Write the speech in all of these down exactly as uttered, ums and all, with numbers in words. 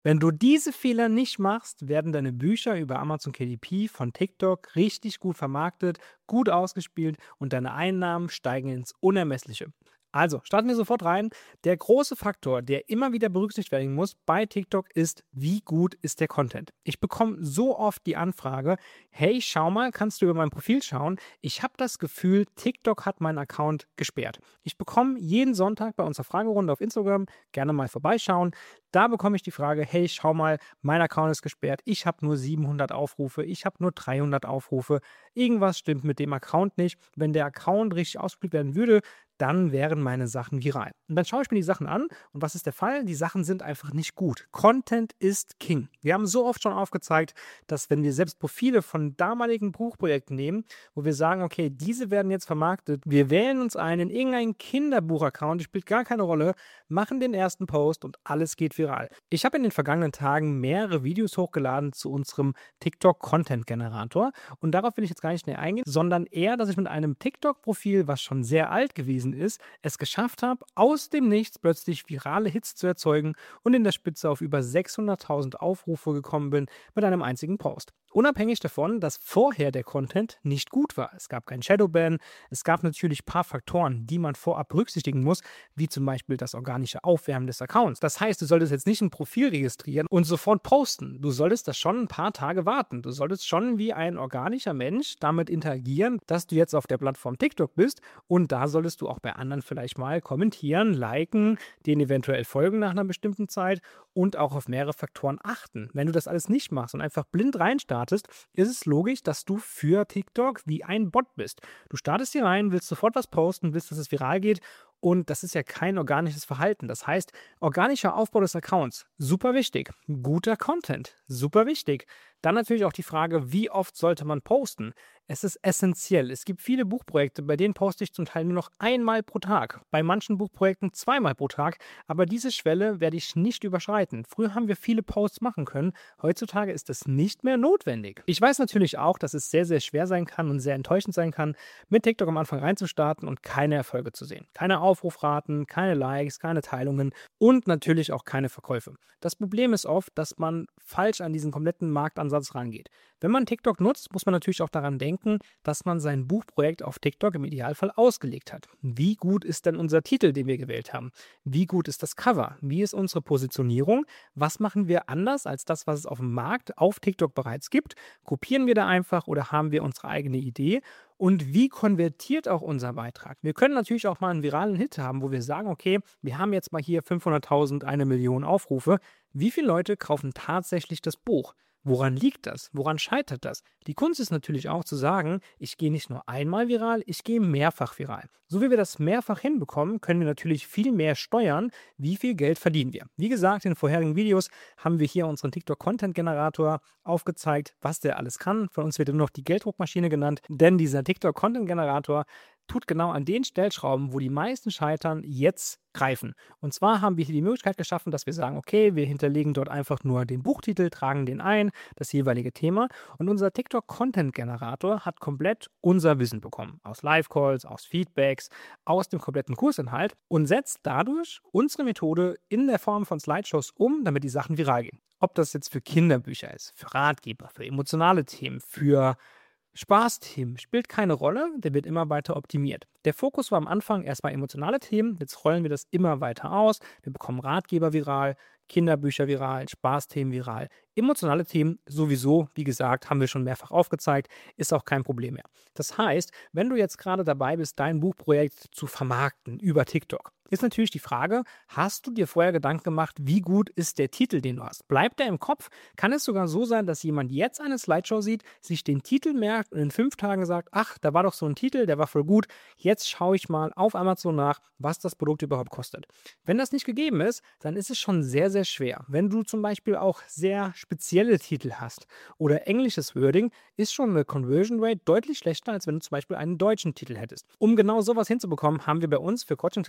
Wenn du diese Fehler nicht machst, werden deine Bücher über Amazon K D P von TikTok richtig gut vermarktet, gut ausgespielt und deine Einnahmen steigen ins Unermessliche. Also, starten wir sofort rein. Der große Faktor, der immer wieder berücksichtigt werden muss bei TikTok, ist, wie gut ist der Content. Ich bekomme so oft die Anfrage, hey, schau mal, kannst du über mein Profil schauen? Ich habe das Gefühl, TikTok hat meinen Account gesperrt. Ich bekomme jeden Sonntag bei unserer Fragerunde auf Instagram, gerne mal vorbeischauen. Da bekomme ich die Frage, hey, schau mal, mein Account ist gesperrt, ich habe nur siebenhundert Aufrufe, ich habe nur dreihundert Aufrufe, irgendwas stimmt mit dem Account nicht. Wenn der Account richtig ausgespielt werden würde, dann wären meine Sachen viral. Und dann schaue ich mir die Sachen an und was ist der Fall? Die Sachen sind einfach nicht gut. Content ist King. Wir haben so oft schon aufgezeigt, dass wenn wir selbst Profile von damaligen Buchprojekten nehmen, wo wir sagen, okay, diese werden jetzt vermarktet, wir wählen uns ein in irgendeinen Kinderbuch-Account, das spielt gar keine Rolle, machen den ersten Post und alles geht viral. Ich habe in den vergangenen Tagen mehrere Videos hochgeladen zu unserem TikTok-Content-Generator und darauf will ich jetzt gar nicht näher eingehen, sondern eher, dass ich mit einem TikTok-Profil, was schon sehr alt gewesen ist, es geschafft habe, aus dem Nichts plötzlich virale Hits zu erzeugen und in der Spitze auf über sechshunderttausend Aufrufe gekommen bin mit einem einzigen Post. Unabhängig davon, dass vorher der Content nicht gut war. Es gab keinen Shadowban, es gab natürlich ein paar Faktoren, die man vorab berücksichtigen muss, wie zum Beispiel das organische Aufwärmen des Accounts. Das heißt, du solltest jetzt nicht ein Profil registrieren und sofort posten. Du solltest das schon ein paar Tage warten. Du solltest schon wie ein organischer Mensch damit interagieren, dass du jetzt auf der Plattform TikTok bist und da solltest du auch bei anderen vielleicht mal kommentieren, liken, denen eventuell folgen nach einer bestimmten Zeit und auch auf mehrere Faktoren achten. Wenn du das alles nicht machst und einfach blind reinstartest, ist es logisch, dass du für TikTok wie ein Bot bist. Du startest hier rein, willst sofort was posten, willst, dass es viral geht und das ist ja kein organisches Verhalten. Das heißt, organischer Aufbau des Accounts, super wichtig. Guter Content, super wichtig. Dann natürlich auch die Frage, wie oft sollte man posten? Es ist essentiell. Es gibt viele Buchprojekte, bei denen poste ich zum Teil nur noch einmal pro Tag. Bei manchen Buchprojekten zweimal pro Tag. Aber diese Schwelle werde ich nicht überschreiten. Früher haben wir viele Posts machen können. Heutzutage ist das nicht mehr notwendig. Ich weiß natürlich auch, dass es sehr, sehr schwer sein kann und sehr enttäuschend sein kann, mit TikTok am Anfang reinzustarten und keine Erfolge zu sehen. Keine Aufrufraten, keine Likes, keine Teilungen und natürlich auch keine Verkäufe. Das Problem ist oft, dass man falsch an diesen kompletten Marktansatz rangeht. Wenn man TikTok nutzt, muss man natürlich auch daran denken, dass man sein Buchprojekt auf TikTok im Idealfall ausgelegt hat. Wie gut ist denn unser Titel, den wir gewählt haben? Wie gut ist das Cover? Wie ist unsere Positionierung? Was machen wir anders als das, was es auf dem Markt auf TikTok bereits gibt? Kopieren wir da einfach oder haben wir unsere eigene Idee? Und wie konvertiert auch unser Beitrag? Wir können natürlich auch mal einen viralen Hit haben, wo wir sagen, okay, wir haben jetzt mal hier fünfhunderttausend, eine Million Aufrufe. Wie viele Leute kaufen tatsächlich das Buch? Woran liegt das? Woran scheitert das? Die Kunst ist natürlich auch zu sagen, ich gehe nicht nur einmal viral, ich gehe mehrfach viral. So wie wir das mehrfach hinbekommen, können wir natürlich viel mehr steuern, wie viel Geld verdienen wir. Wie gesagt, in den vorherigen Videos haben wir hier unseren TikTok-Content-Generator aufgezeigt, was der alles kann. Von uns wird nur noch die Gelddruckmaschine genannt, denn dieser TikTok-Content-Generator tut genau an den Stellschrauben, wo die meisten scheitern, jetzt greifen. Und zwar haben wir hier die Möglichkeit geschaffen, dass wir sagen, okay, wir hinterlegen dort einfach nur den Buchtitel, tragen den ein, das jeweilige Thema und unser TikTok-Content-Generator hat komplett unser Wissen bekommen. Aus Live-Calls, aus Feedbacks, aus dem kompletten Kursinhalt und setzt dadurch unsere Methode in der Form von Slideshows um, damit die Sachen viral gehen. Ob das jetzt für Kinderbücher ist, für Ratgeber, für emotionale Themen, für Spaßthemen spielt keine Rolle, der wird immer weiter optimiert. Der Fokus war am Anfang erstmal emotionale Themen, jetzt rollen wir das immer weiter aus. Wir bekommen Ratgeber viral, Kinderbücher viral, Spaßthemen viral. Emotionale Themen sowieso, wie gesagt, haben wir schon mehrfach aufgezeigt, ist auch kein Problem mehr. Das heißt, wenn du jetzt gerade dabei bist, dein Buchprojekt zu vermarkten über TikTok, ist natürlich die Frage, hast du dir vorher Gedanken gemacht, wie gut ist der Titel, den du hast? Bleibt der im Kopf? Kann es sogar so sein, dass jemand jetzt eine Slideshow sieht, sich den Titel merkt und in fünf Tagen sagt, ach, da war doch so ein Titel, der war voll gut, jetzt schaue ich mal auf Amazon nach, was das Produkt überhaupt kostet. Wenn das nicht gegeben ist, dann ist es schon sehr, sehr schwer. Wenn du zum Beispiel auch sehr spezielle Titel hast oder englisches Wording, ist schon eine Conversion Rate deutlich schlechter, als wenn du zum Beispiel einen deutschen Titel hättest. Um genau sowas hinzubekommen, haben wir bei uns für Coaching-Teilnehmer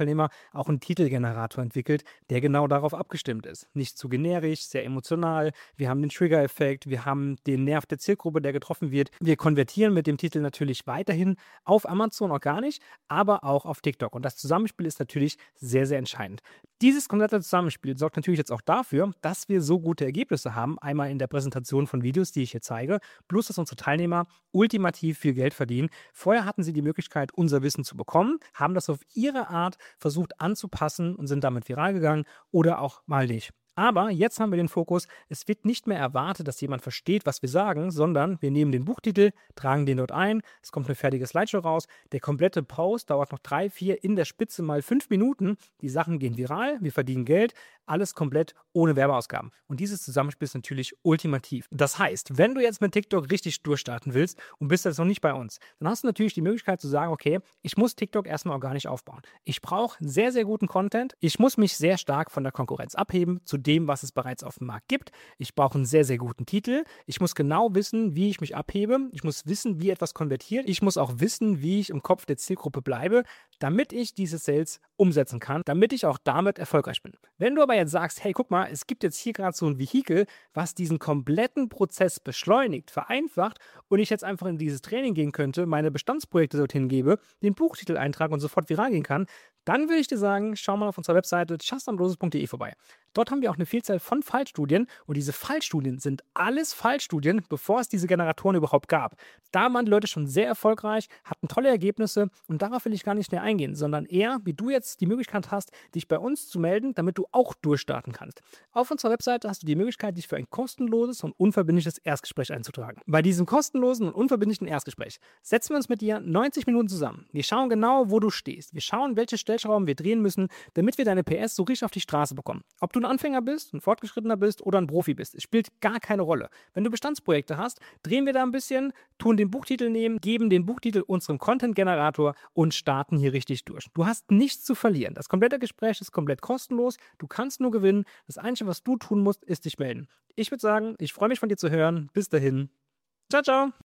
auch einen Titelgenerator entwickelt, der genau darauf abgestimmt ist. Nicht zu generisch, sehr emotional. Wir haben den Trigger-Effekt, wir haben den Nerv der Zielgruppe, der getroffen wird. Wir konvertieren mit dem Titel natürlich weiterhin auf Amazon organisch, aber auch auf TikTok. Und das Zusammenspiel ist natürlich sehr, sehr entscheidend. Dieses komplette Zusammenspiel sorgt natürlich jetzt auch dafür, dass wir so gute Ergebnisse haben. Einmal in der Präsentation von Videos, die ich hier zeige, plus dass unsere Teilnehmer ultimativ viel Geld verdienen. Vorher hatten sie die Möglichkeit, unser Wissen zu bekommen, haben das auf ihre Art versucht anzupassen und sind damit viral gegangen oder auch mal nicht. Aber jetzt haben wir den Fokus, es wird nicht mehr erwartet, dass jemand versteht, was wir sagen, sondern wir nehmen den Buchtitel, tragen den dort ein, es kommt eine fertige Slideshow raus, der komplette Post dauert noch drei, vier, in der Spitze mal fünf Minuten, die Sachen gehen viral, wir verdienen Geld, alles komplett ohne Werbeausgaben. Und dieses Zusammenspiel ist natürlich ultimativ. Das heißt, wenn du jetzt mit TikTok richtig durchstarten willst und bist jetzt noch nicht bei uns, dann hast du natürlich die Möglichkeit zu sagen, okay, ich muss TikTok erstmal organisch aufbauen. Ich brauche sehr, sehr guten Content, ich muss mich sehr stark von der Konkurrenz abheben, zu dem, was es bereits auf dem Markt gibt. Ich brauche einen sehr, sehr guten Titel. Ich muss genau wissen, wie ich mich abhebe. Ich muss wissen, wie etwas konvertiert. Ich muss auch wissen, wie ich im Kopf der Zielgruppe bleibe, damit ich diese Sales umsetzen kann, damit ich auch damit erfolgreich bin. Wenn du aber jetzt sagst, hey, guck mal, es gibt jetzt hier gerade so ein Vehikel, was diesen kompletten Prozess beschleunigt, vereinfacht und ich jetzt einfach in dieses Training gehen könnte, meine Bestandsprojekte dorthin gebe, den Buchtitel eintrage und sofort viral gehen kann, dann würde ich dir sagen, schau mal auf unserer Webseite just ambrosius punkt de vorbei. Dort haben wir auch eine Vielzahl von Fallstudien und diese Fallstudien sind alles Fallstudien, bevor es diese Generatoren überhaupt gab. Da waren die Leute schon sehr erfolgreich, hatten tolle Ergebnisse und darauf will ich gar nicht mehr eingehen, sondern eher, wie du jetzt die Möglichkeit hast, dich bei uns zu melden, damit du auch durchstarten kannst. Auf unserer Webseite hast du die Möglichkeit, dich für ein kostenloses und unverbindliches Erstgespräch einzutragen. Bei diesem kostenlosen und unverbindlichen Erstgespräch setzen wir uns mit dir neunzig Minuten zusammen. Wir schauen genau, wo du stehst. Wir schauen, welche Stellschrauben wir drehen müssen, damit wir deine P S so richtig auf die Straße bekommen. Ob du ein Anfänger bist, ein Fortgeschrittener bist oder ein Profi bist, es spielt gar keine Rolle. Wenn du Bestandsprojekte hast, drehen wir da ein bisschen, tun den Buchtitel nehmen, geben den Buchtitel unserem Content-Generator und starten hier richtig durch. Du hast nichts zu verlieren. Das komplette Gespräch ist komplett kostenlos. Du kannst nur gewinnen. Das Einzige, was du tun musst, ist dich melden. Ich würde sagen, ich freue mich von dir zu hören. Bis dahin. Ciao, ciao.